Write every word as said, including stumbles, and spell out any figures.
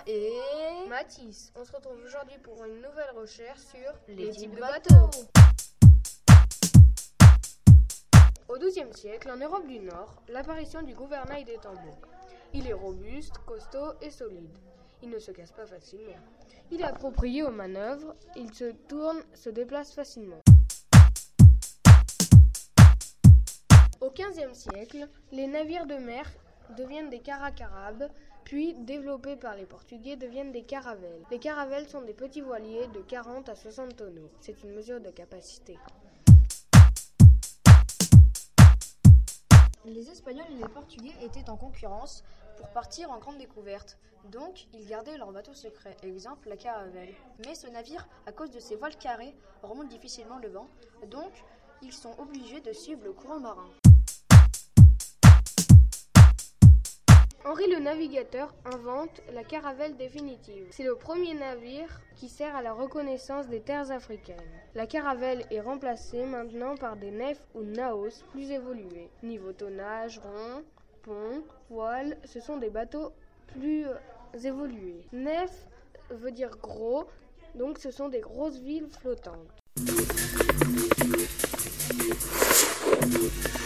et Mathis. On se retrouve aujourd'hui pour une nouvelle recherche sur les, les types de bateaux. Au douzième siècle, en Europe du Nord, l'apparition du gouvernail des tambours. Il est robuste, costaud et solide. Il ne se casse pas facilement. Il est approprié aux manœuvres, il se tourne, se déplace facilement. Au quinzième siècle, les navires de mer deviennent des caracarabes, puis, développés par les Portugais, deviennent des caravelles. Les caravelles sont des petits voiliers de quarante à soixante tonneaux. C'est une mesure de capacité. Les Espagnols et les Portugais étaient en concurrence pour partir en grande découverte. Donc, ils gardaient leur bateau secret, exemple la caravelle. Mais ce navire, à cause de ses voiles carrées, remonte difficilement le vent. Donc, ils sont obligés de suivre le courant marin. Henri le Navigateur invente la caravelle définitive. C'est le premier navire qui sert à la reconnaissance des terres africaines. La caravelle est remplacée maintenant par des nefs ou naos plus évolués. Niveau tonnage, rond, pont, voile, ce sont des bateaux plus évolués. Nef veut dire gros, donc ce sont des grosses villes flottantes.